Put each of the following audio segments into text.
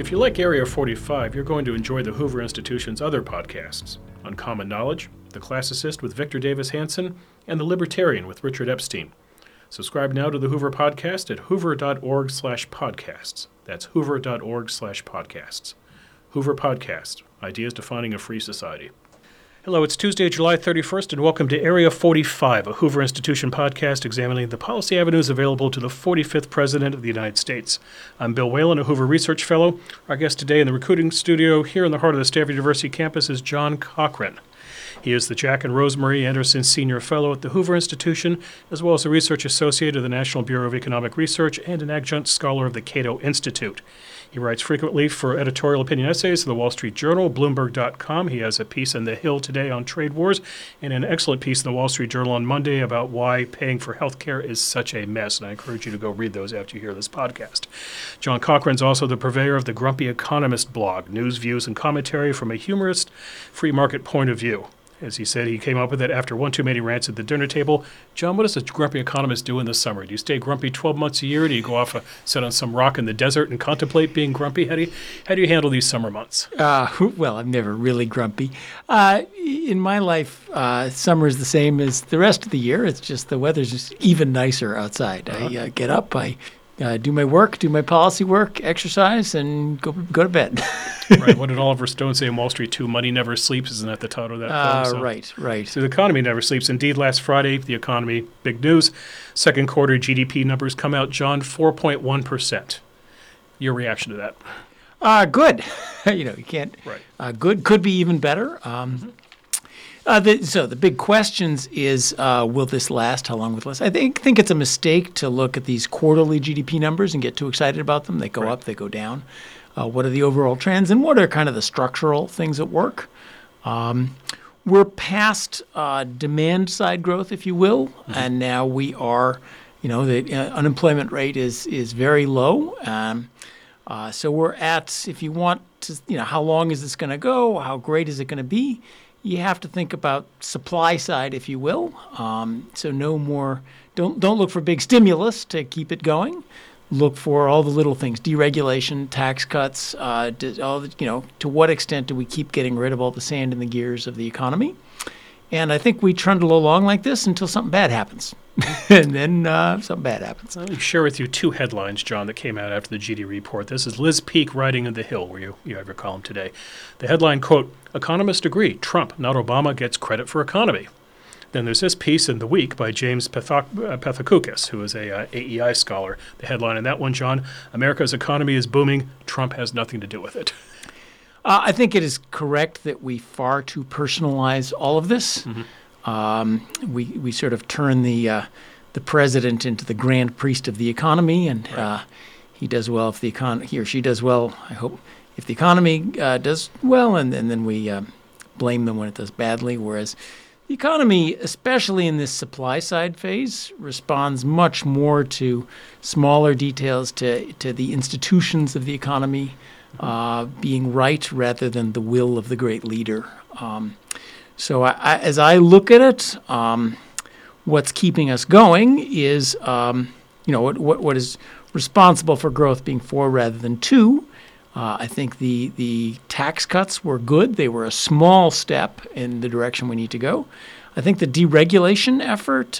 If you like Area 45, you're going to enjoy the Hoover Institution's other podcasts, Uncommon Knowledge, The Classicist with Victor Davis Hanson, and The Libertarian with Richard Epstein. Subscribe now to the Hoover Podcast at hoover.org/podcasts. That's hoover.org/podcasts. Hoover Podcast, Ideas Defining a Free Society. Hello, it's Tuesday, July 31st, and welcome to Area 45, a Hoover Institution podcast examining the policy avenues available to the 45th President of the United States. I'm Bill Whalen, a Hoover Research Fellow. Our guest today in the recruiting studio here in the heart of the Stanford University campus is John Cochrane. He is the Jack and Rosemary Anderson Senior Fellow at the Hoover Institution, as well as a Research Associate of the National Bureau of Economic Research and an Adjunct Scholar of the Cato Institute. He writes frequently for editorial opinion essays for the Wall Street Journal, Bloomberg.com. He has a piece in The Hill today on trade wars and an excellent piece in the Wall Street Journal on Monday about why paying for health care is such a mess, and I encourage you to go read those after you hear this podcast. John Cochrane is also the purveyor of the Grumpy Economist blog, news, views, and commentary from a humorist, free market point of view. As he said, he came up with it after one too many rants at the dinner table. John, what does a grumpy economist do in the summer? Do you stay grumpy 12 months a year? Do you go off, sit on some rock in the desert and contemplate being grumpy? How do you handle these summer months? Well, I'm never really grumpy. In my life, summer is the same as the rest of the year. It's just the weather's just even nicer outside. I get up, I do my work, do my policy work, exercise, and go to bed. Right. What did Oliver Stone say in Wall Street 2? Money never sleeps. Isn't that the title of that film? Right. So the economy never sleeps. Indeed, last Friday, the economy, big news. Second quarter GDP numbers come out, John, 4.1%. Your reaction to that? Good. You can't. Right. Good could be even better. So the big questions is, will this last? How long will it last? I think it's a mistake to look at these quarterly GDP numbers and get too excited about them. They go up, they go down. What are the overall trends, and what are kind of the structural things at work? We're past demand side growth, if you will, and now we are, the unemployment rate is very low. So we're at, if you want to, how long is this going to go? How great is it going to be? You have to think about supply side, if you will. So no more. Don't look for big stimulus to keep it going. Look for all the little things: deregulation, tax cuts. To what extent do we keep getting rid of all the sand in the gears of the economy? And I think we trundle along like this until something bad happens. And then something bad happens. Let me share with you two headlines, John, that came out after the GD report. This is Liz Peek writing in The Hill, where you have your column today. The headline, quote, "Economists agree Trump, not Obama, gets credit for economy." Then there's this piece in The Week by James Pethokoukis, who is a AEI scholar. The headline in that one, John, "America's economy is booming. Trump has nothing to do with it." I think it is correct that we far too personalize all of this. We sort of turn the president into the grand priest of the economy, and he does well if he or she does well. I hope if the economy does well, and then we blame them when it does badly. Whereas the economy, especially in this supply side phase, responds much more to smaller details, to the institutions of the economy being right rather than the will of the great leader. So as I look at it, what's keeping us going is, what is responsible for growth being 4 rather than 2. I think the tax cuts were good. They were a small step in the direction we need to go. I think the deregulation effort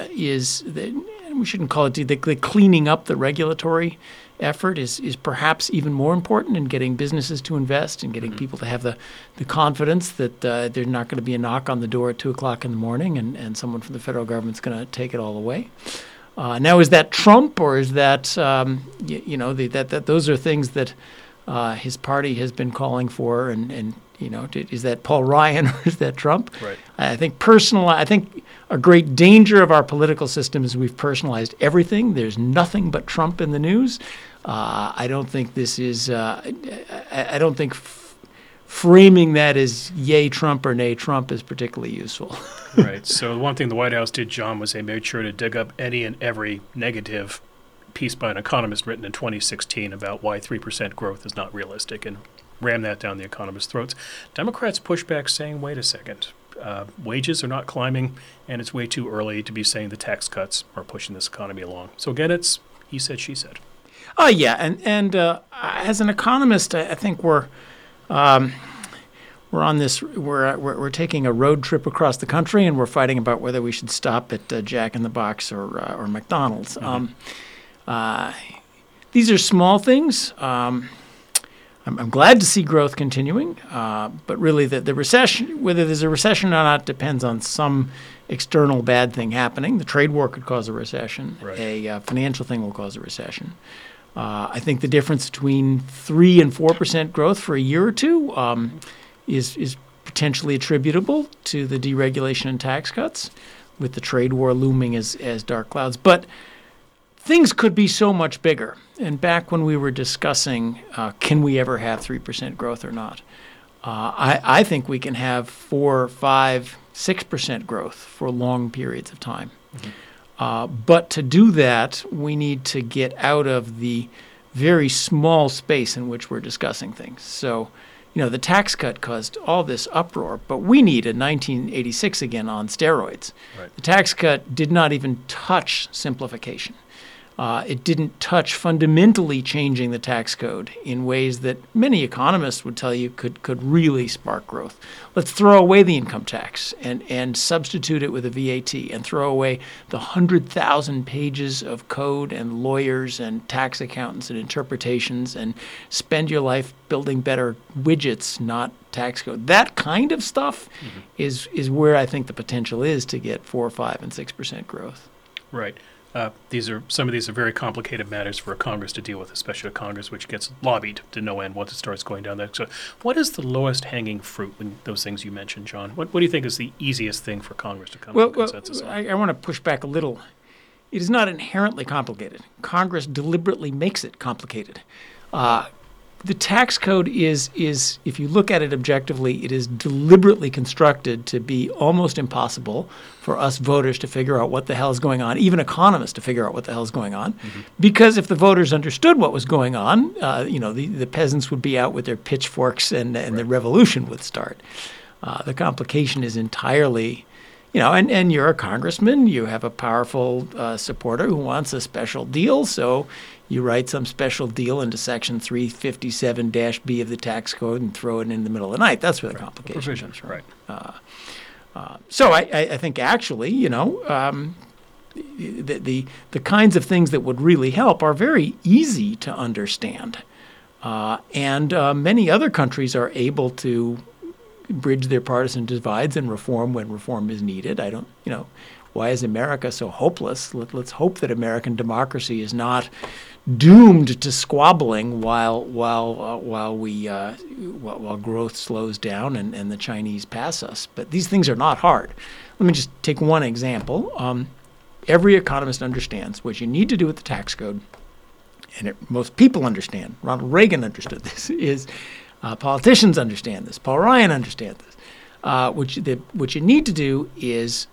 we shouldn't call it the cleaning up the regulatory effort is perhaps even more important in getting businesses to invest and getting people to have the confidence that there's not going to be a knock on the door at 2 o'clock in the morning and someone from the federal government's going to take it all away. Now, is that Trump, or is that, that those are things that his party has been calling for, and is that Paul Ryan or is that Trump? Right. I think a great danger of our political system is we've personalized everything. There's nothing but Trump in the news. I don't think this is. I don't think framing that as yay Trump or nay Trump is particularly useful. Right. So one thing the White House did, John, was they made sure to dig up any and every negative piece by an economist written in 2016 about why 3% growth is not realistic, and ram that down the economists' throats. Democrats push back saying, wait a second, wages are not climbing, and it's way too early to be saying the tax cuts are pushing this economy along. So again, it's he said, she said. Oh yeah, and as an economist, I think we're on this. We're taking a road trip across the country, and we're fighting about whether we should stop at Jack in the Box or McDonald's. These are small things. I'm glad to see growth continuing, but really the recession, whether there's a recession or not, depends on some external bad thing happening. The trade war could cause a recession. Right. A financial thing will cause a recession. I think the difference between 3 and 4% growth for a year or two is potentially attributable to the deregulation and tax cuts, with the trade war looming as dark clouds. But things could be so much bigger. And back when we were discussing, can we ever have 3% growth or not? I think we can have 4, 5, 6% growth for long periods of time. But to do that, we need to get out of the very small space in which we're discussing things. So, the tax cut caused all this uproar, but we need a 1986 again on steroids. Right. The tax cut did not even touch simplification. It didn't touch fundamentally changing the tax code in ways that many economists would tell you could really spark growth. Let's throw away the income tax and substitute it with a VAT, and throw away the 100,000 pages of code and lawyers and tax accountants and interpretations, and spend your life building better widgets, not tax code. That kind of stuff is where I think the potential is to get 4, 5, and 6% growth. Right. Some of these are very complicated matters for a Congress to deal with, especially a Congress which gets lobbied to no end once it starts going down there. So what is the lowest hanging fruit in those things you mentioned, John? What do you think is the easiest thing for Congress to come to consensus on? I want to push back a little. It is not inherently complicated. Congress deliberately makes it complicated. The tax code is, if you look at it objectively, it is deliberately constructed to be almost impossible for us voters to figure out what the hell is going on, even economists to figure out what the hell is going on. Because if the voters understood what was going on, the peasants would be out with their pitchforks and the revolution would start. The complication is entirely, and you're a congressman, you have a powerful supporter who wants a special deal, so you write some special deal into Section 357-B of the tax code and throw it in the middle of the night. That's where the complication comes from. Right. So I think actually, the kinds of things that would really help are very easy to understand. And many other countries are able to bridge their partisan divides and reform when reform is needed. Why is America so hopeless? Let's hope that American democracy is not doomed to squabbling while growth slows down and the Chinese pass us. But these things are not hard. Let me just take one example. Every economist understands what you need to do with the tax code, and most people understand. Ronald Reagan understood this. Politicians understand this. Paul Ryan understands this. What you need to do is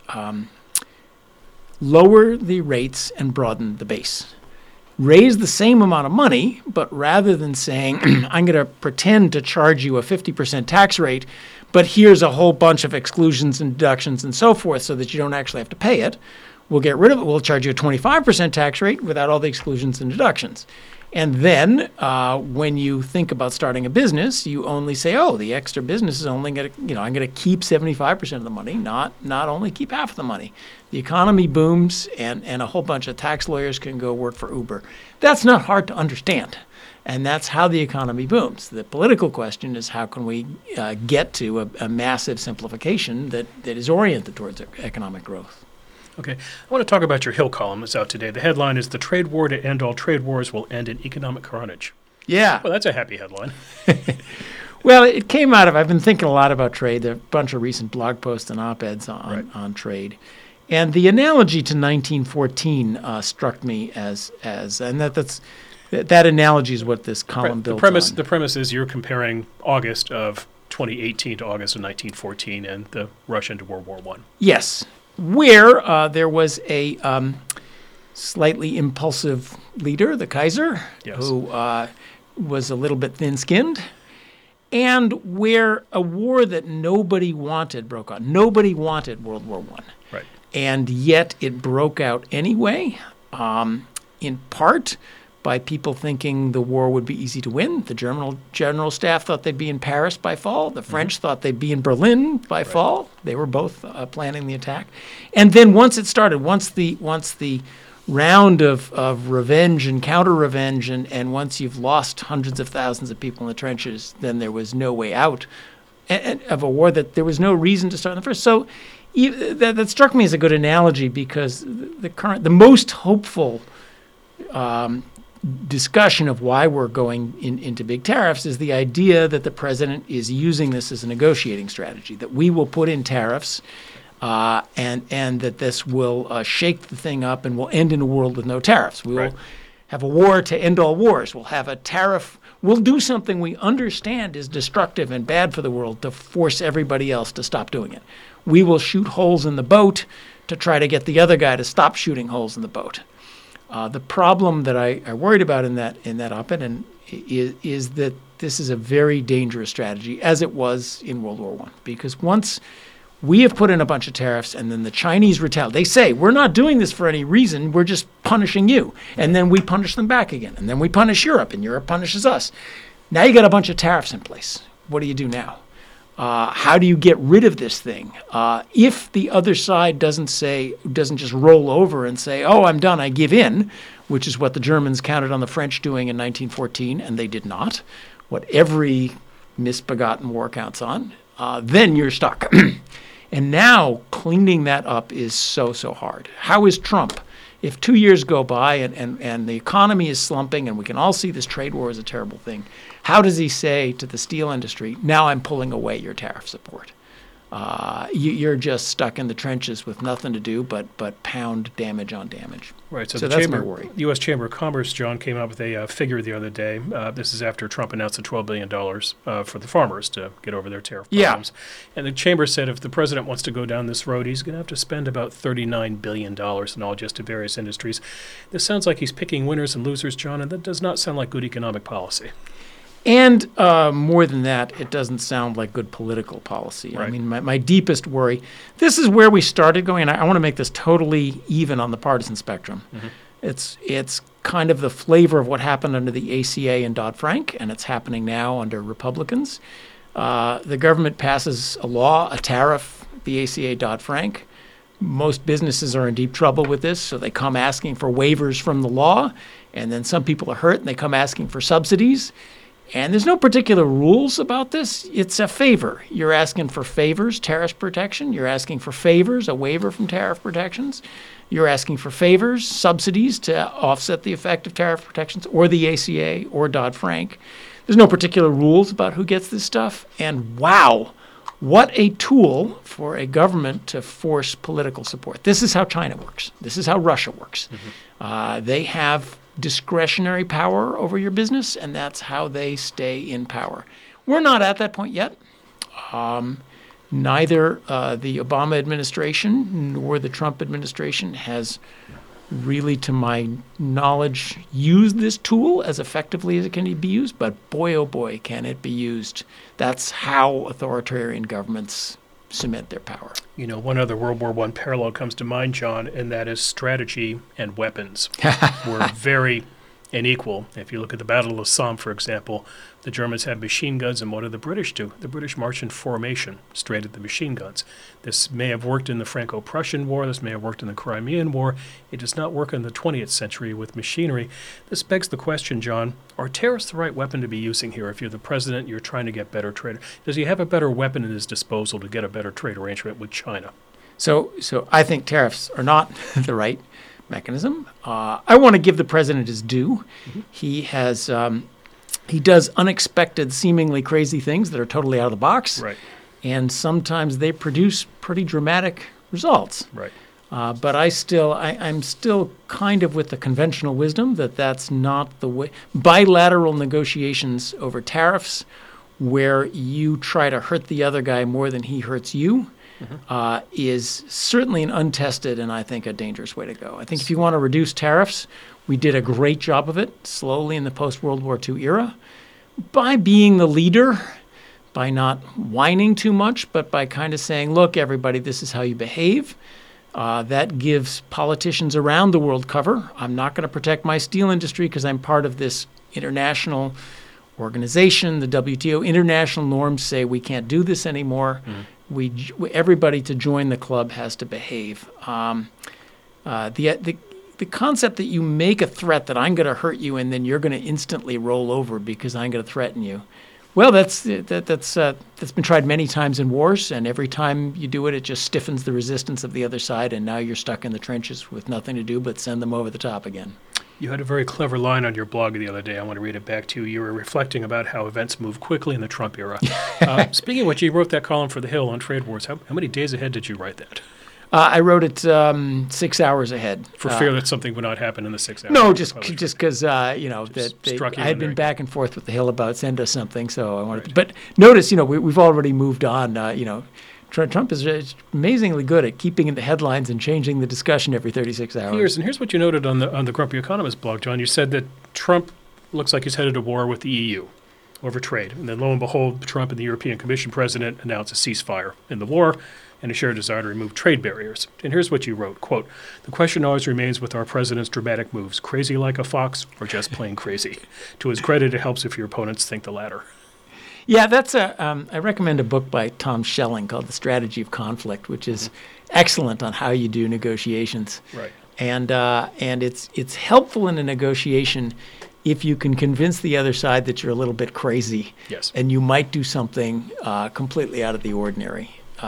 lower the rates and broaden the base. Raise the same amount of money, but rather than saying, I'm going to pretend to charge you a 50% tax rate, but here's a whole bunch of exclusions and deductions and so forth so that you don't actually have to pay it, we'll get rid of it. We'll charge you a 25% tax rate without all the exclusions and deductions. And then when you think about starting a business, you only say, the extra business is only going to, I'm going to keep 75% of the money, not only keep half of the money. The economy booms and a whole bunch of tax lawyers can go work for Uber. That's not hard to understand. And that's how the economy booms. The political question is how can we get to a massive simplification that is oriented towards economic growth. Okay. I want to talk about your Hill column that's out today. The headline is "The Trade War to End All Trade Wars Will End in Economic Carnage." Yeah. Well, that's a happy headline. Well, it came out of, I've been thinking a lot about trade. There are a bunch of recent blog posts and op-eds on trade. And the analogy to 1914 struck me and that analogy is what this column builds on. The premise is you're comparing August of 2018 to August of 1914 and the rush into World War I. Yes. Where there was a slightly impulsive leader, the Kaiser, who was a little bit thin-skinned, and where a war that nobody wanted broke out. Nobody wanted World War I. And yet it broke out anyway, in part by people thinking the war would be easy to win. The German general staff thought they'd be in Paris by fall. The French thought they'd be in Berlin by fall. They were both planning the attack. And then once it started, once the round of revenge and counter-revenge, and once you've lost hundreds of thousands of people in the trenches, then there was no way out of a war, that there was no reason to start in the first. So that struck me as a good analogy, because the most hopeful discussion of why we're going into big tariffs is the idea that the president is using this as a negotiating strategy, that we will put in tariffs and that this will shake the thing up and will end in a world with no tariffs. We will have a war to end all wars. We'll have a tariff. We'll do something we understand is destructive and bad for the world to force everybody else to stop doing it. We will shoot holes in the boat to try to get the other guy to stop shooting holes in the boat. The problem that I worried about in that op-ed is that this is a very dangerous strategy, as it was in World War I, because once we have put in a bunch of tariffs and then the Chinese retaliate, they say, we're not doing this for any reason, we're just punishing you. And then we punish them back again. And then we punish Europe, and Europe punishes us. Now you got a bunch of tariffs in place. What do you do now? How do you get rid of this thing? If the other side doesn't just roll over and say, oh, I'm done, I give in, which is what the Germans counted on the French doing in 1914, and they did not, what every misbegotten war counts on, then you're stuck. And now cleaning that up is so hard. How is Trump? If 2 years go by and the economy is slumping and we can all see this trade war is a terrible thing, how does he say to the steel industry, now I'm pulling away your tariff support? You're just stuck in the trenches with nothing to do but pound damage on damage. Right. So that's my worry. The U.S. Chamber of Commerce, John, came out with a figure the other day. This is after Trump announced the $12 billion for the farmers to get over their tariff problems. And the Chamber said if the president wants to go down this road, he's going to have to spend about $39 billion in all just to various industries. This sounds like he's picking winners and losers, John, and that does not sound like good economic policy. And more than that, it doesn't sound like good political policy. Right. I mean, my deepest worry, this is where we started going, and I want to make this totally even on the partisan spectrum. Mm-hmm. It's kind of the flavor of what happened under the ACA and Dodd-Frank, and it's happening now under Republicans. The government passes a law, a tariff, the ACA, Dodd-Frank. Most businesses are in deep trouble with this, so they come asking for waivers from the law, and then some people are hurt, and they come asking for subsidies. And there's no particular rules about this. It's a favor. You're asking for favors, tariff protection. You're asking for favors, a waiver from tariff protections. You're asking for favors, subsidies to offset the effect of tariff protections, or the ACA, or Dodd-Frank. There's no particular rules about who gets this stuff. And wow, what a tool for a government to force political support. This is how China works. This is how Russia works. Mm-hmm. They have discretionary power over your business, and that's how they stay in power. We're not at that point yet. Neither the Obama administration nor the Trump administration has really, to my knowledge, used this tool as effectively as it can be used, but boy, oh boy, can it be used. That's how authoritarian governments cement their power. You know, one other World War I parallel comes to mind, John, and that is strategy and weapons were very unequal. If you look at the Battle of Somme, for example, the Germans had machine guns, and what did the British do? The British march in formation straight at the machine guns. This may have worked in the Franco-Prussian War. This may have worked in the Crimean War. It does not work in the 20th century with machinery. This begs the question, John, are tariffs the right weapon to be using here? If you're the president, you're trying to get better trade. Does he have a better weapon at his disposal to get a better trade arrangement with China? So I think tariffs are not the right mechanism. I want to give the president his due. Mm-hmm. He does unexpected, seemingly crazy things that are totally out of the box. Right. And sometimes they produce pretty dramatic results. Right. But I'm still kind of with the conventional wisdom that that's not the way. Bilateral negotiations over tariffs, where you try to hurt the other guy more than he hurts you, is certainly an untested and I think a dangerous way to go. I think if you want to reduce tariffs, we did a great job of it slowly in the post-World War II era by being the leader, by not whining too much, but by kind of saying, look, everybody, this is how you behave. That gives politicians around the world cover. I'm not going to protect my steel industry because I'm part of this international organization. The WTO international norms say we can't do this anymore. Everybody to join the club has to behave. The concept that you make a threat that I'm going to hurt you and then you're going to instantly roll over because I'm going to threaten you. Well, that's been tried many times in wars, and every time you do it, it just stiffens the resistance of the other side, and now you're stuck in the trenches with nothing to do but send them over the top again. You had a very clever line on your blog the other day. I want to read it back to you. You were reflecting about how events move quickly in the Trump era. Speaking of which, you wrote that column for The Hill on trade wars. How many days ahead did you write that? I wrote it 6 hours ahead. For fear that something would not happen in the 6 hours? No, just because I had been there. back and forth with The Hill about send us something, so I wanted to. But notice, we've already moved on. Trump is amazingly good at keeping in the headlines and changing the discussion every 36 hours. Here's what you noted on the Grumpy Economist blog, John. You said that Trump looks like he's headed to war with the EU over trade. And then lo and behold, Trump and the European Commission president announced a ceasefire in the war and a shared desire to remove trade barriers. And here's what you wrote, quote, "The question always remains with our president's dramatic moves, crazy like a fox or just plain crazy. To his credit, it helps if your opponents think the latter." Yeah, that's I recommend a book by Tom Schelling called The Strategy of Conflict, which is excellent on how you do negotiations. Right. And it's helpful in a negotiation if you can convince the other side that you're a little bit crazy. Yes. And you might do something completely out of the ordinary.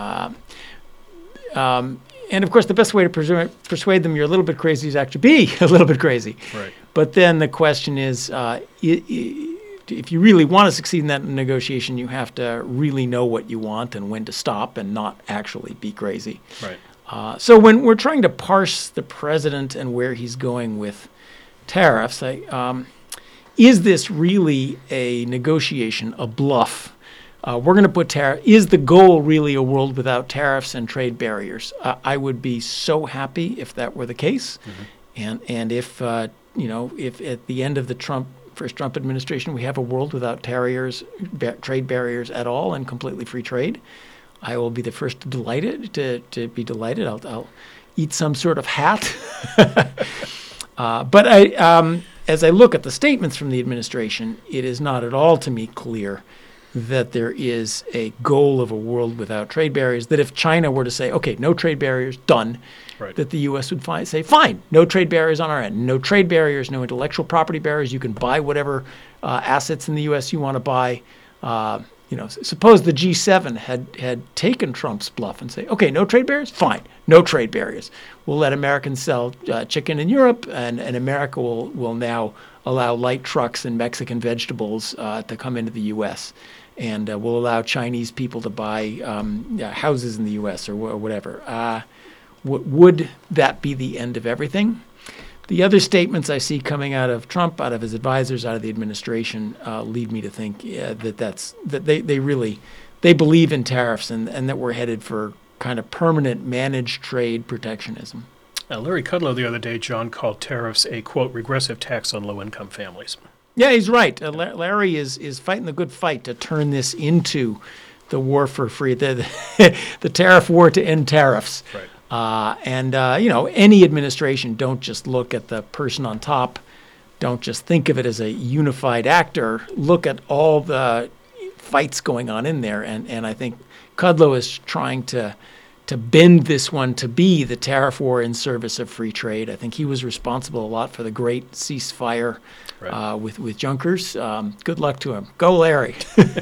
And of course, the best way to persuade them you're a little bit crazy is actually be a little bit crazy. Right. But then the question is, if you really want to succeed in that negotiation, you have to really know what you want and when to stop and not actually be crazy. Right. So when we're trying to parse the president and where he's going with tariffs, is this really a negotiation, a bluff? We're going to put is the goal really a world without tariffs and trade barriers? I would be so happy if that were the case. And if at the end of the first Trump administration we have a world without trade barriers at all and completely free trade, I will be the first to be delighted. I'll eat some sort of hat. But as I look at the statements from the administration, it is not at all to me clear that there is a goal of a world without trade barriers, that if China were to say, okay, no trade barriers, done, right, that the U.S. would say, fine, no trade barriers on our end. No trade barriers, no intellectual property barriers. You can buy whatever assets in the U.S. you want to buy. Suppose the G7 had taken Trump's bluff and say, okay, no trade barriers? Fine, no trade barriers. We'll let Americans sell chicken in Europe, and America will now allow light trucks and Mexican vegetables to come into the U.S., and we'll allow Chinese people to buy houses in the U.S. or whatever. Would that be the end of everything? The other statements I see coming out of Trump, out of his advisors, out of the administration, lead me to think that they believe in tariffs and that we're headed for kind of permanent managed trade protectionism. Larry Kudlow the other day, John, called tariffs a, quote, regressive tax on low-income families. Yeah, he's right. Larry is fighting the good fight to turn this into the war for free, the tariff war to end tariffs. Right. Any administration, don't just look at the person on top. Don't just think of it as a unified actor. Look at all the fights going on in there. And I think Kudlow is trying to bend this one to be the tariff war in service of free trade. I think he was responsible a lot for the great ceasefire with Junkers. Good luck to him. Go, Larry.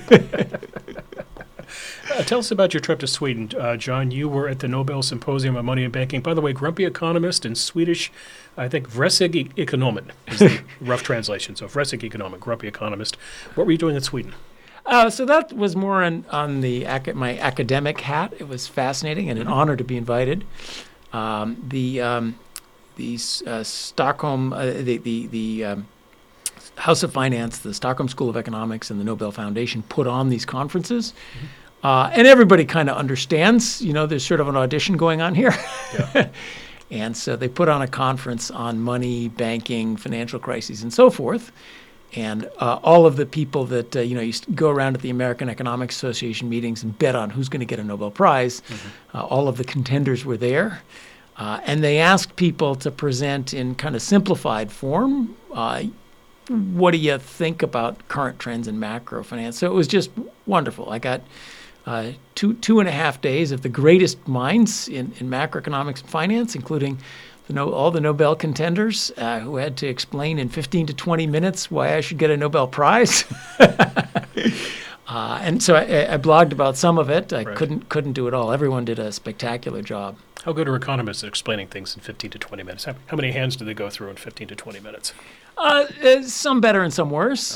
Tell us about your trip to Sweden, John. You were at the Nobel Symposium on Money and Banking. By the way, Grumpy Economist in Swedish, I think Vresig Ekonomen is the rough translation. So Vresig Ekonomen, Grumpy Economist. What were you doing in Sweden? So that was more on my academic hat. It was fascinating and an honor to be invited. The Stockholm, the House of Finance, the Stockholm School of Economics, and the Nobel Foundation put on these conferences. And everybody kind of understands, there's sort of an audition going on here. Yeah. And so they put on a conference on money, banking, financial crises, and so forth. And all of the people that, you go around at the American Economic Association meetings and bet on who's going to get a Nobel Prize. All of the contenders were there. And they asked people to present in kind of simplified form. What do you think about current trends in macro finance? So it was just wonderful. I got 2.5 days of the greatest minds in macroeconomics and finance, including all the Nobel contenders who had to explain in 15 to 20 minutes why I should get a Nobel Prize. And so I blogged about some of it. I couldn't do it all. Everyone did a spectacular job. How good are economists at explaining things in 15 to 20 minutes? How many hands do they go through in 15 to 20 minutes? Some better and some worse.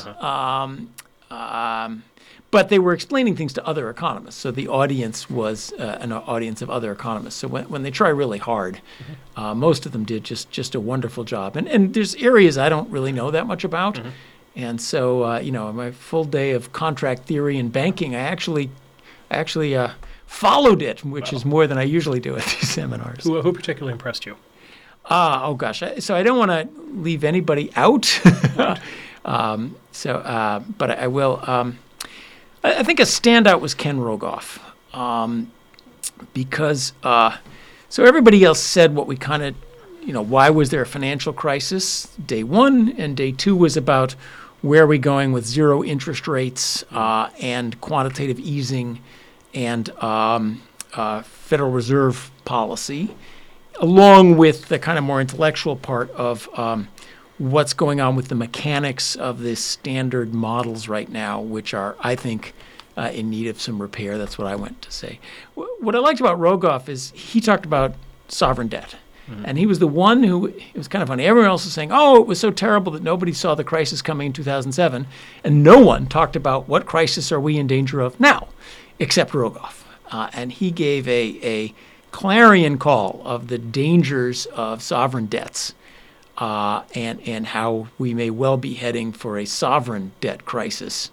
But they were explaining things to other economists. So the audience was an audience of other economists. So when they try really hard, most of them did just a wonderful job. And there's areas I don't really know that much about. And so, my full day of contract theory and banking, I actually followed it, which is more than I usually do at these seminars. Who particularly impressed you? Oh, gosh. So I don't want to leave anybody out. But I will. I think a standout was Ken Rogoff, because so everybody else said what we kind of, why was there a financial crisis? Day one and day two was about where are we going with zero interest rates and quantitative easing and Federal Reserve policy, along with the kind of more intellectual part of what's going on with the mechanics of the standard models right now, which are, I think, in need of some repair. That's what I went to say. What I liked about Rogoff is he talked about sovereign debt. And he was the one who, it was kind of funny, everyone else was saying, it was so terrible that nobody saw the crisis coming in 2007. And no one talked about what crisis are we in danger of now, except Rogoff. And he gave a clarion call of the dangers of sovereign debts. And how we may well be heading for a sovereign debt crisis.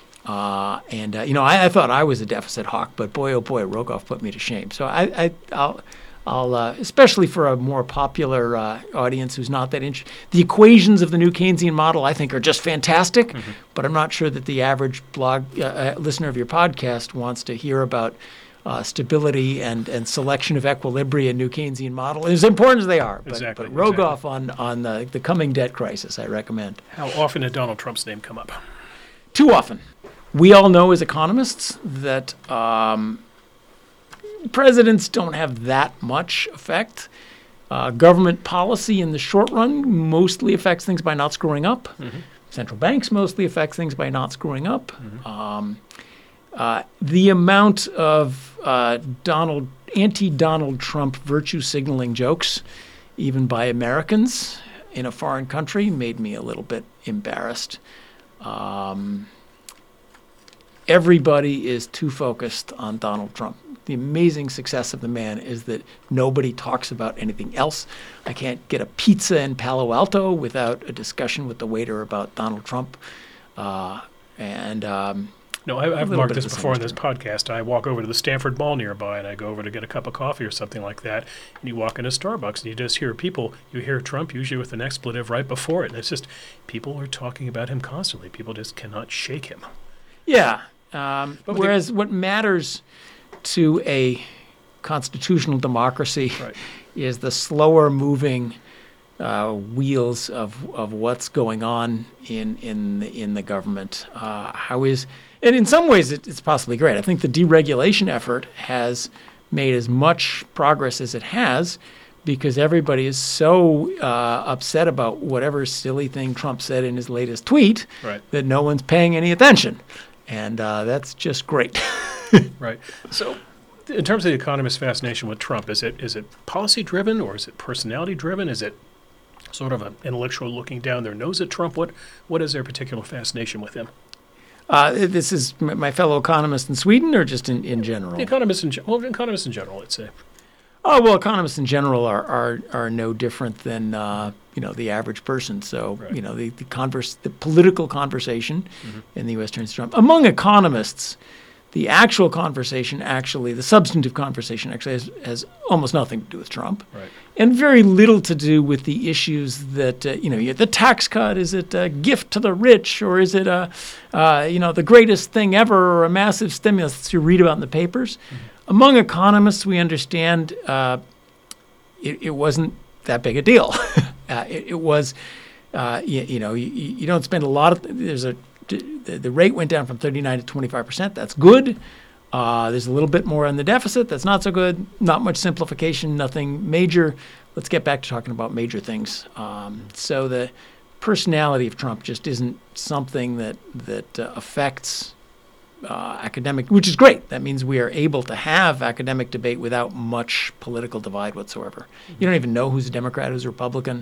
I thought I was a deficit hawk, but boy, oh boy, Rogoff put me to shame. So I'll especially for a more popular audience who's not that interested. The equations of the new Keynesian model, I think, are just fantastic, but I'm not sure that the average blog listener of your podcast wants to hear about stability and selection of equilibria new Keynesian model, as important as they are. But Rogoff on the coming debt crisis, I recommend. How often did Donald Trump's name come up? Too often. We all know as economists that presidents don't have that much effect. Government policy in the short run mostly affects things by not screwing up. Central banks mostly affect things by not screwing up. The amount of anti-Donald Trump virtue signaling jokes, even by Americans in a foreign country, made me a little bit embarrassed. Everybody is too focused on Donald Trump. The amazing success of the man is that nobody talks about anything else. I can't get a pizza in Palo Alto without a discussion with the waiter about Donald Trump. No, I've marked this before in this podcast. I walk over to the Stanford Mall nearby, and I go over to get a cup of coffee or something like that. And you walk into Starbucks, and you just hear people. You hear Trump usually with an expletive right before it. And it's just people are talking about him constantly. People just cannot shake him. Yeah. Whereas what matters to a constitutional democracy is the slower moving wheels of what's going on in the government. And in some ways, it's possibly great. I think the deregulation effort has made as much progress as it has because everybody is so upset about whatever silly thing Trump said in his latest tweet that no one's paying any attention. And that's just great. Right. So in terms of the economist's fascination with Trump, is it policy-driven or is it personality-driven? Is it sort of an intellectual looking down their nose at Trump? What is their particular fascination with him? This is my fellow economist in Sweden or just in general? The economists in general, let's say. Oh, well, economists in general are no different than the average person. So the political conversation in the U.S. turns to Trump. Among economists, the actual conversation, the substantive conversation has almost nothing to do with Trump, and very little to do with the issues that the tax cut. Is it a gift to the rich, or is it the greatest thing ever, or a massive stimulus that you read about in the papers? Among economists, we understand it wasn't that big a deal. It was, you don't spend a lot of, the rate went down from 39 to 25%. That's good. There's a little bit more on the deficit. That's not so good. Not much simplification, nothing major. Let's get back to talking about major things. So the personality of Trump just isn't something that affects academic, which is great. That means we are able to have academic debate without much political divide whatsoever. You don't even know who's a Democrat, who's a Republican.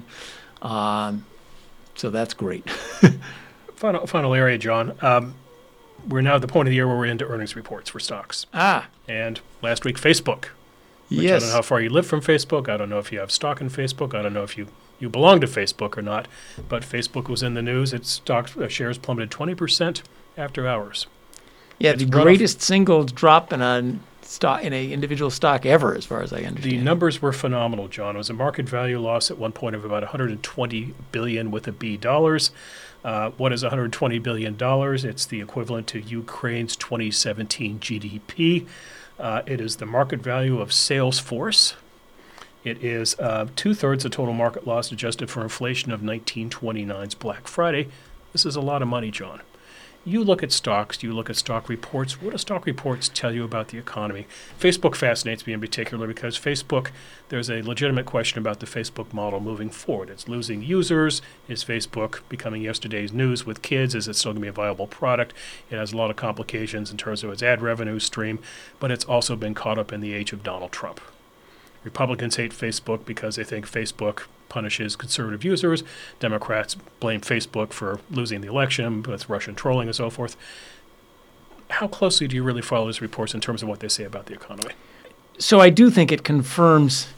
So that's great. Final area, John. We're now at the point of the year where we're into earnings reports for stocks. And last week, Facebook. Which Yes. I don't know how far you live from Facebook. I don't know if you have stock in Facebook. I don't know if you belong to Facebook or not. But Facebook was in the news. Its stock shares plummeted 20% after hours. Yeah, It's the run off- greatest single drop in a stock in a individual stock ever, as far as I understand. The numbers were phenomenal, John. It was a market value loss at one point of about $120 billion with a B dollars. What is $120 billion? It's the equivalent to Ukraine's 2017 GDP. It is the market value of Salesforce. It is 2/3 of total market loss adjusted for inflation of 1929's Black Friday. This is a lot of money, John. You look at stocks, you look at stock reports. What do stock reports tell you about the economy? Facebook fascinates me in particular because Facebook, there's a legitimate question about the Facebook model moving forward. It's losing users. Is Facebook becoming yesterday's news with kids? Is it still going to be a viable product? It has a lot of complications in terms of its ad revenue stream, but it's also been caught up in the age of Donald Trump. Republicans hate Facebook because they think Facebook punishes conservative users. Democrats blame Facebook for losing the election with Russian trolling and so forth. How closely do you really follow these reports in terms of what they say about the economy? So I do think it confirms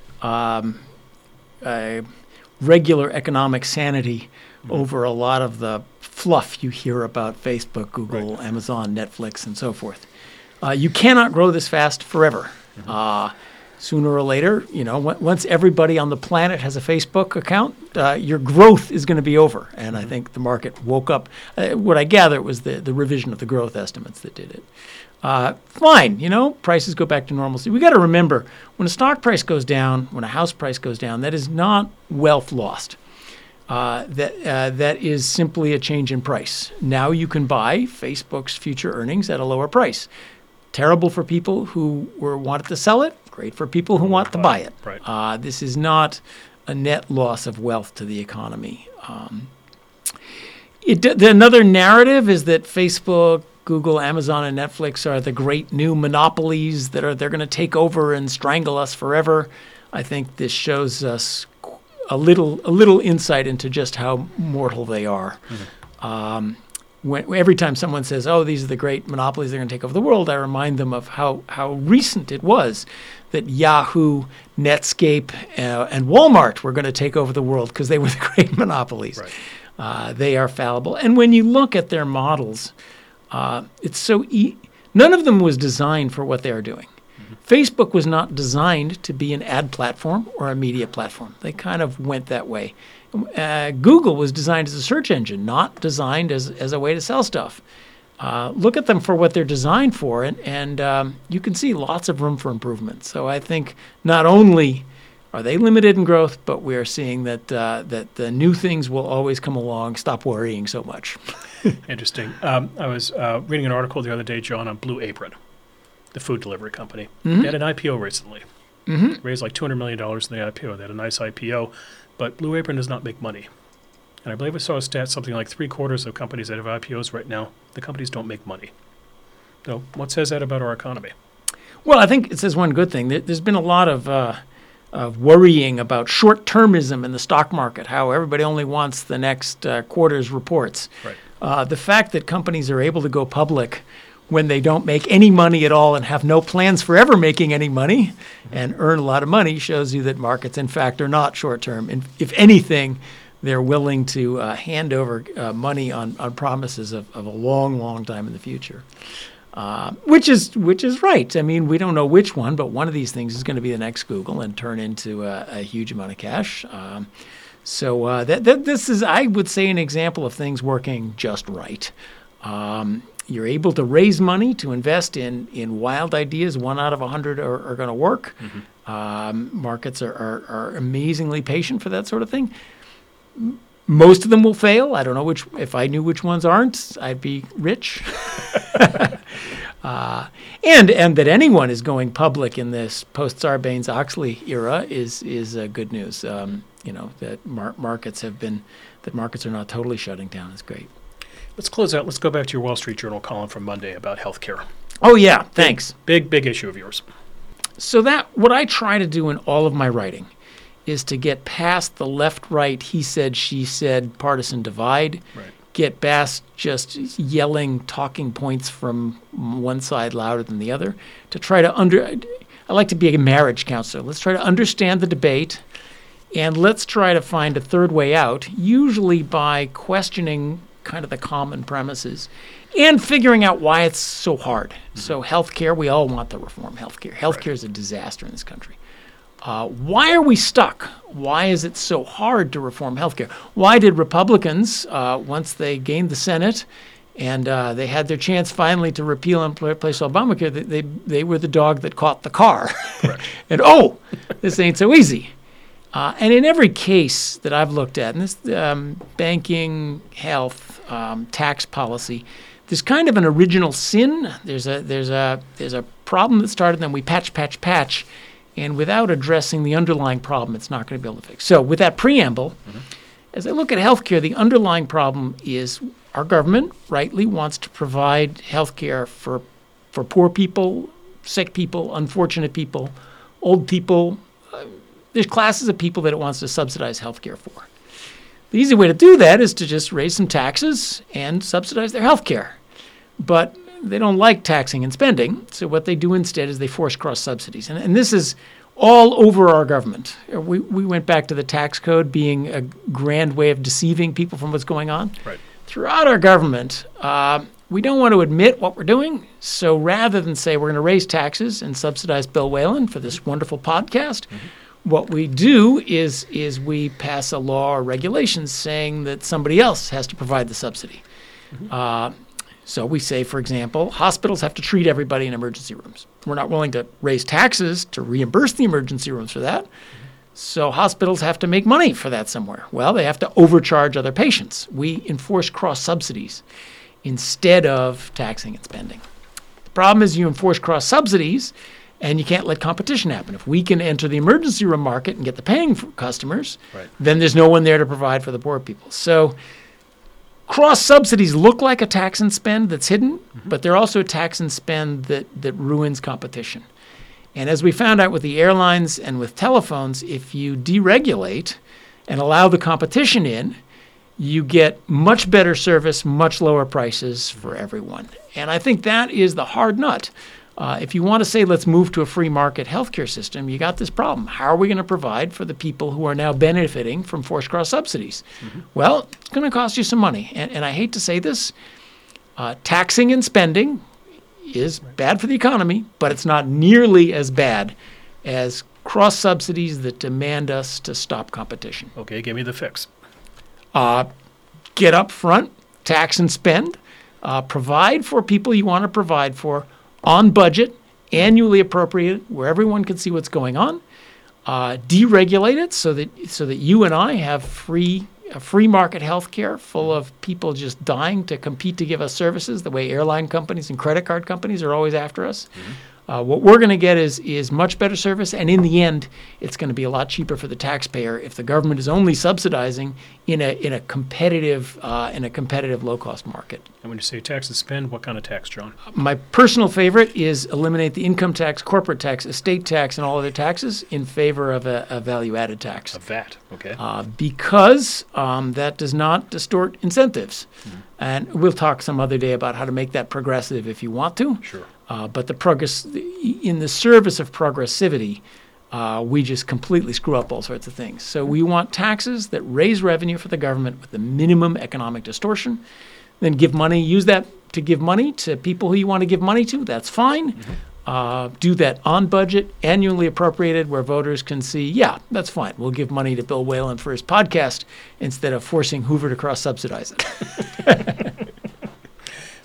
regular economic sanity over a lot of the fluff you hear about Facebook, Google, Amazon, Netflix, and so forth. You cannot grow this fast forever. Sooner or later, once everybody on the planet has a Facebook account, your growth is going to be over. And I think the market woke up. What I gather was the revision of the growth estimates that did it. Fine, prices go back to normalcy. We got to remember, when a stock price goes down, when a house price goes down, that is not wealth lost. That is simply a change in price. Now you can buy Facebook's future earnings at a lower price. Terrible for people who wanted to sell it. Great for people who want to buy it. Right. This is not a net loss of wealth to the economy. Another narrative is that Facebook, Google, Amazon, and Netflix are the great new monopolies they're going to take over and strangle us forever. I think this shows us a little insight into just how mortal they are. Every time someone says, "Oh, these are the great monopolies, they're going to take over the world," I remind them of how recent it was that Yahoo, Netscape, and Walmart were going to take over the world because they were the great monopolies. Right. They are fallible. And when you look at their models, it's so none of them was designed for what they are doing. Facebook was not designed to be an ad platform or a media platform. They kind of went that way. Google was designed as a search engine, not designed as a way to sell stuff. Look at them for what they're designed for, and you can see lots of room for improvement. So I think not only are they limited in growth, but we are seeing that the new things will always come along. Stop worrying so much. Interesting. I was reading an article the other day, John, on Blue Apron, the food delivery company. They had an IPO recently. Raised like $200 million in the IPO. They had a nice IPO, but Blue Apron does not make money. And I believe I saw a stat, something like 3/4 of companies that have IPOs right now, the companies don't make money. So what says that about our economy? Well, I think it says one good thing. There's been a lot of worrying about short-termism in the stock market, how everybody only wants the next quarter's reports. Right. The fact that companies are able to go public when they don't make any money at all and have no plans for ever making any money and earn a lot of money shows you that markets, in fact, are not short-term. And if anything, they're willing to hand over money on promises of a long, long time in the future, which is right. I mean, we don't know which one, but one of these things is going to be the next Google and turn into a huge amount of cash. So this is, I would say, an example of things working just right. You're able to raise money to invest in wild ideas. 1 out of 100 are going to work. Markets are amazingly patient for that sort of thing. Most of them will fail. I don't know if I knew which ones aren't, I'd be rich. And that anyone is going public in this post-Sarbanes-Oxley era is good news. That markets are not totally shutting down is great. Let's close out. Let's go back to your Wall Street Journal column from Monday about healthcare. Oh, yeah. Thanks. Big issue of yours. So what I try to do in all of my writing is to get past the left-right, he said, she said, partisan divide, right. Get past just yelling talking points from one side louder than the other, to try to I like to be a marriage counselor. Let's try to understand the debate, and let's try to find a third way out, usually by questioning kind of the common premises and figuring out why it's so hard. So healthcare, we all want to reform healthcare. Healthcare is a disaster in this country. Why are we stuck? Why is it so hard to reform healthcare? Why did Republicans, once they gained the Senate and they had their chance finally to repeal and replace Obamacare, they were the dog that caught the car. And, this ain't so easy. And in every case that I've looked at, and this banking, health, tax policy, there's kind of an original sin. There's a problem that started, and then we patch. And without addressing the underlying problem, it's not going to be able to fix. So with that preamble, as I look at healthcare, the underlying problem is our government rightly wants to provide healthcare for poor people, sick people, unfortunate people, old people. There's classes of people that it wants to subsidize healthcare for. The easy way to do that is to just raise some taxes and subsidize their healthcare. But they don't like taxing and spending, so what they do instead is they force cross-subsidies. And this is all over our government. We went back to the tax code being a grand way of deceiving people from what's going on. Right. Throughout our government, we don't want to admit what we're doing, so rather than say we're going to raise taxes and subsidize Bill Whalen for this wonderful podcast, what we do is we pass a law or regulations saying that somebody else has to provide the subsidy. So we say, for example, hospitals have to treat everybody in emergency rooms. We're not willing to raise taxes to reimburse the emergency rooms for that. So hospitals have to make money for that somewhere. Well, they have to overcharge other patients. We enforce cross-subsidies instead of taxing and spending. The problem is you enforce cross-subsidies and you can't let competition happen. If we can enter the emergency room market and get the paying customers, then there's no one there to provide for the poor people. So cross-subsidies look like a tax and spend that's hidden, but they're also a tax and spend that ruins competition. And as we found out with the airlines and with telephones, if you deregulate and allow the competition in, you get much better service, much lower prices for everyone. And I think that is the hard nut. If you want to say, let's move to a free market healthcare system, you got this problem. How are we going to provide for the people who are now benefiting from forced cross subsidies? Well, it's going to cost you some money. And I hate to say this, taxing and spending is bad for the economy, but it's not nearly as bad as cross subsidies that demand us to stop competition. Okay, give me the fix. Get up front, tax and spend, provide for people you want to provide for, on budget, annually appropriated, where everyone can see what's going on. Deregulate it so that you and I have free market health care full of people just dying to compete to give us services the way airline companies and credit card companies are always after us. What we're going to get is much better service, and in the end, it's going to be a lot cheaper for the taxpayer if the government is only subsidizing in a competitive low-cost market. And when you say tax and spend, what kind of tax, John? My personal favorite is eliminate the income tax, corporate tax, estate tax, and all other taxes in favor of a value-added tax. A VAT, okay. Because that does not distort incentives. And we'll talk some other day about how to make that progressive if you want to. Sure. But in the service of progressivity, we just completely screw up all sorts of things. So we want taxes that raise revenue for the government with the minimum economic distortion, then use that to give money to people who you want to give money to. That's fine. Do that on budget, annually appropriated, where voters can see, yeah, that's fine. We'll give money to Bill Whalen for his podcast instead of forcing Hoover to cross-subsidize it.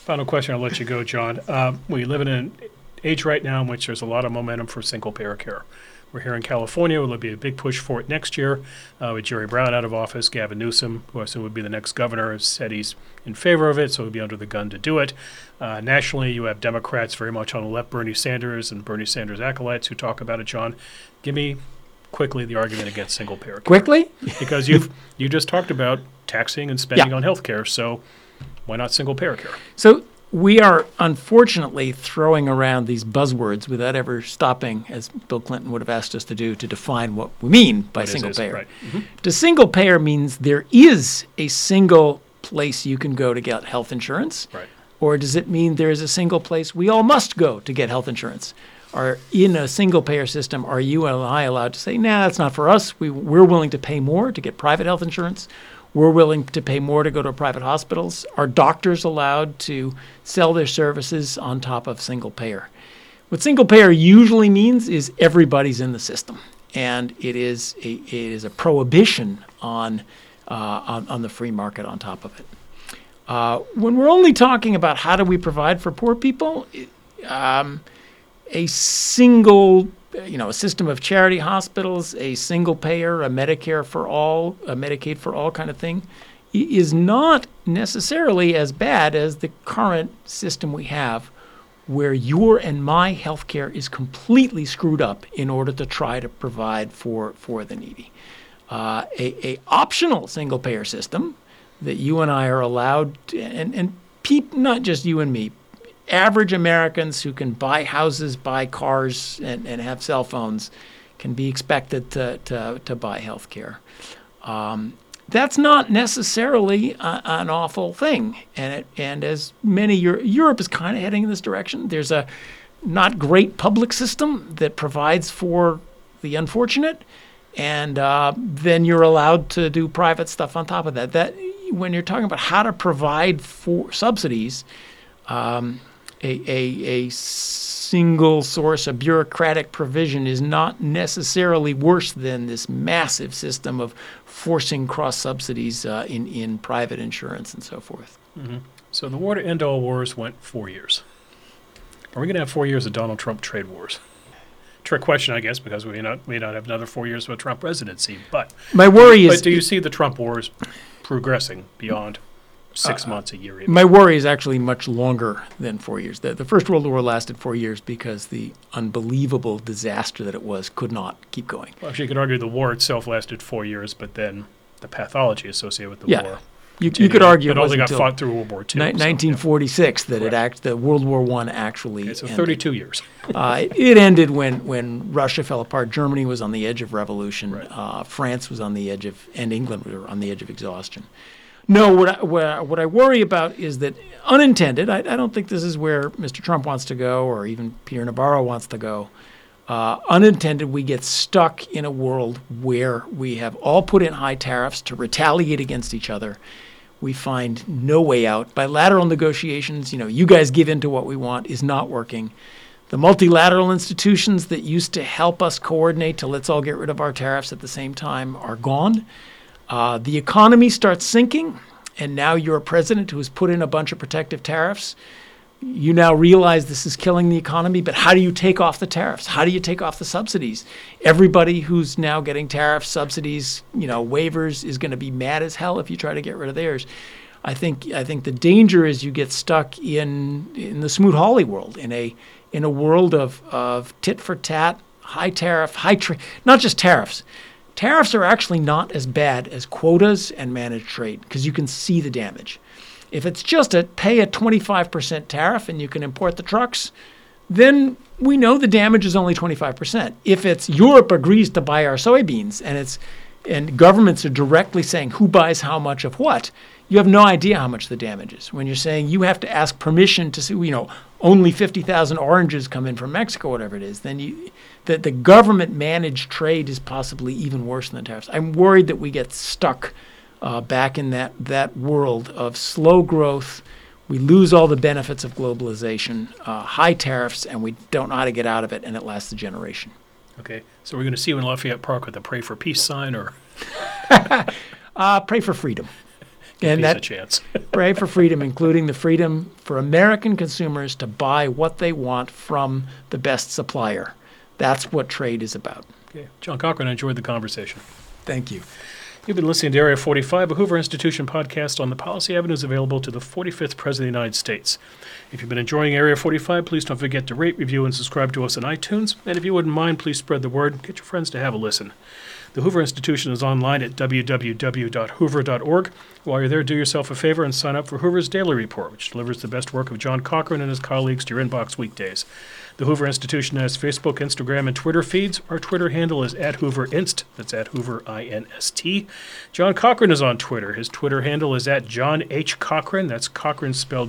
Final question, I'll let you go, John. We live in an age right now in which there's a lot of momentum for single-payer care. We're here in California. There'll be a big push for it next year with Jerry Brown out of office. Gavin Newsom, who I assume would be the next governor, has said he's in favor of it, so he'll be under the gun to do it. Nationally, you have Democrats very much on the left, Bernie Sanders and Bernie Sanders acolytes who talk about it. John, give me quickly the argument against single-payer care. Quickly? Because you just talked about taxing and spending on health care, so why not single-payer care? So we are unfortunately throwing around these buzzwords without ever stopping, as Bill Clinton would have asked us to do, to define what we mean by single payer. Right. Mm-hmm. The single payer means there is a single place you can go to get health insurance, Right. or does it mean there is a single place we all must go to get health insurance? Or in a single payer system, are you and I allowed to say, nah, that's not for us. We're willing to pay more to get private health insurance. We're willing to pay more to go to private hospitals. Are doctors allowed to sell their services on top of single payer? What single payer usually means is everybody's in the system, and it is a prohibition on the free market on top of it. When we're only talking about how do we provide for poor people, a single, a system of charity hospitals, a single payer, a Medicare for all, a Medicaid for all kind of thing, is not necessarily as bad as the current system we have, where your and my healthcare is completely screwed up in order to try to provide for the needy. A optional single payer system that you and I are allowed to, and not just you and me, average Americans who can buy houses, buy cars, and have cell phones can be expected to buy health care. That's not necessarily an awful thing. And as many, Europe is kind of heading in this direction. There's a not great public system that provides for the unfortunate, and then you're allowed to do private stuff on top of that. That when you're talking about how to provide for subsidies, a single source, a bureaucratic provision is not necessarily worse than this massive system of forcing cross subsidies in private insurance and so forth. Mm-hmm. So the war to end all wars went 4 years. Are we going to have 4 years of Donald Trump trade wars? Trick question, I guess, because we may not have another 4 years of a Trump presidency. But my worry is, do you see the Trump wars progressing beyond 6 months, a year even? My worry is actually much longer than 4 years. The First World War lasted 4 years because the unbelievable disaster that it was could not keep going. Well, actually, you could argue the war itself lasted 4 years, but then the pathology associated with the war. You could argue it only got fought through World War II. 1946 that World War I actually ended. So ended. 32 years. It ended when Russia fell apart. Germany was on the edge of revolution. Right. France was on the edge of, and England were on the edge of exhaustion. No, what I worry about is that unintended, I don't think this is where Mr. Trump wants to go or even Peter Navarro wants to go. Unintended, we get stuck in a world where we have all put in high tariffs to retaliate against each other. We find no way out. Bilateral negotiations, you guys give in to what we want, is not working. The multilateral institutions that used to help us coordinate to let's all get rid of our tariffs at the same time are gone. The economy starts sinking, and now you're a president who has put in a bunch of protective tariffs. You now realize this is killing the economy, but how do you take off the tariffs? How do you take off the subsidies? Everybody who's now getting tariffs, subsidies, waivers is going to be mad as hell if you try to get rid of theirs. I think the danger is you get stuck in the Smoot-Hawley world, in a world of tit for tat, high tariff, not just tariffs. Tariffs are actually not as bad as quotas and managed trade because you can see the damage. If it's just pay a 25% tariff and you can import the trucks, then we know the damage is only 25%. If it's Europe agrees to buy our soybeans and governments are directly saying who buys how much of what, you have no idea how much the damage is. When you're saying you have to ask permission to see, only 50,000 oranges come in from Mexico, whatever it is, then the government managed trade is possibly even worse than the tariffs. I'm worried that we get stuck back in that world of slow growth. We lose all the benefits of globalization, high tariffs, and we don't know how to get out of it, and it lasts a generation. Okay, so we're going to see you in Lafayette Park with a Pray for Peace sign, or pray for freedom. Give And peace that- a chance. Pray for freedom, including the freedom for American consumers to buy what they want from the best supplier. That's what trade is about. Okay. John Cochran, I enjoyed the conversation. Thank you. You've been listening to Area 45, a Hoover Institution podcast on the policy avenues available to the 45th President of the United States. If you've been enjoying Area 45, please don't forget to rate, review, and subscribe to us on iTunes. And if you wouldn't mind, please spread the word. Get your friends to have a listen. The Hoover Institution is online at www.hoover.org. While you're there, do yourself a favor and sign up for Hoover's Daily Report, which delivers the best work of John Cochran and his colleagues to your inbox weekdays. The Hoover Institution has Facebook, Instagram, and Twitter feeds. Our Twitter handle is @HooverInst. That's @HooverInst. John Cochran is on Twitter. His Twitter handle is @John H. Cochran. That's Cochran spelled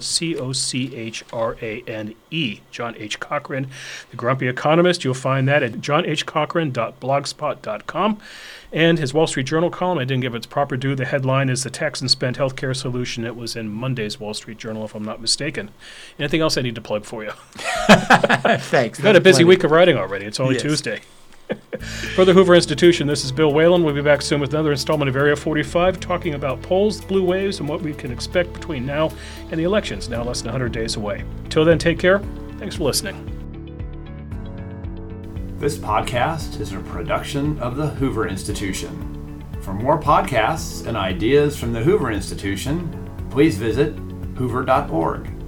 Cochrane. John H. Cochran. The Grumpy Economist, you'll find that at johnhcochran.blogspot.com. And his Wall Street Journal column, I didn't give it its proper due. The headline is The Tax and Spend Healthcare Solution. It was in Monday's Wall Street Journal, if I'm not mistaken. Anything else I need to plug for you? Thanks. You've had a busy week of writing already. It's only Tuesday. For the Hoover Institution, this is Bill Whalen. We'll be back soon with another installment of Area 45, talking about polls, blue waves, and what we can expect between now and the elections, now less than 100 days away. Till then, take care. Thanks for listening. This podcast is a production of the Hoover Institution. For more podcasts and ideas from the Hoover Institution, please visit hoover.org.